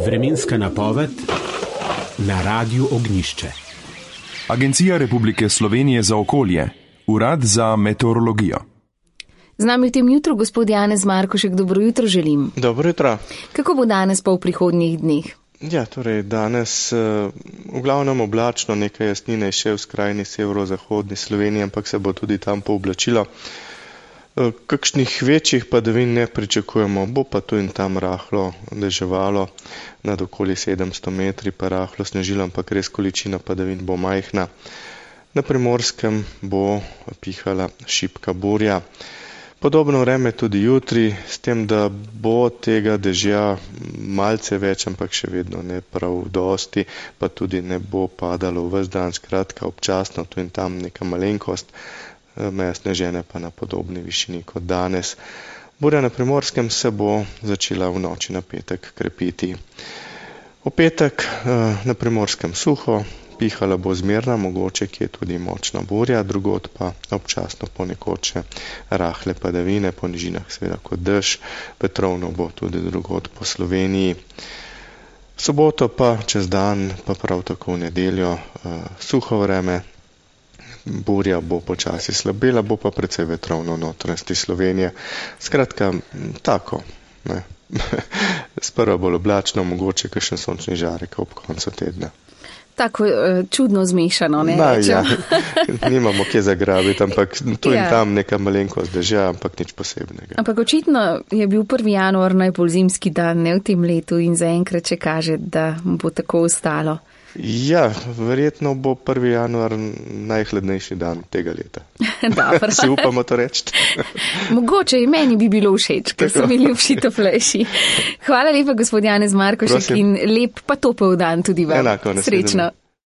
Vremenska napoved na Radiu Ognjišče. Agencija Republike Slovenije za okolje, Urad za meteorologijo. Z nami v tem jutru gospod Janez Markošek, dobro jutro želim. Dobro jutro. Kako bo danes pa v prihodnjih dneh? Ja, torej danes v glavnem oblačno, nekaj jasnine še v skrajni severozahodni Sloveniji, ampak se bo tudi tam pooblačilo. Kakšnih večjih padavin ne pričakujemo, bo pa tu in tam rahlo deževalo, nad okoli 700 metri pa rahlo snežilo, ampak res količina padavin bo majhna. Na Primorskem bo pihala šibka burja. Podobno vreme tudi jutri, s tem, da bo tega dežja malce več, ampak še vedno ne prav dosti, pa tudi ne bo padalo ves dan, skratka občasno tu in tam neka malenkost, meja sneženja pa na podobni višini kot danes. Burja na Primorskem se bo začela v noči na petek krepiti. V petek na Primorskem suho, pihala bo zmerna, mogoče kje tudi močna burja, drugod pa občasno ponekod še rahle padavine, po nižinah seveda kot dež, vetrovno bo tudi drugod po Sloveniji. V soboto pa čez dan, pa prav tako v nedeljo, suho vreme, burja bo počasi slabela, bo pa precej vetrovno v notranjosti Slovenije. Skratka, tako, ne. Sprva bolj oblačno, mogoče kakšen sončni žarek ob koncu tedna. Tako čudno zmešano, ne? Ja, nimamo kje zagrabiti, ampak tu in tam neka malenkost dežja, ampak nič posebnega. Ampak očitno je bil 1. januar najbolj zimski dan, ne, v tem letu in zaenkrat še kaže, da bo tako ostalo. Ja, verjetno bo 1. januar najhladnejši dan tega leta. Dobro. Si upamo to reči? Mogoče in meni bi bilo všeč, ker so mi ljubši toplejši. Hvala lepa, gospod Janez Markošek, in lep pa topel dan tudi vam. Enako, srečno.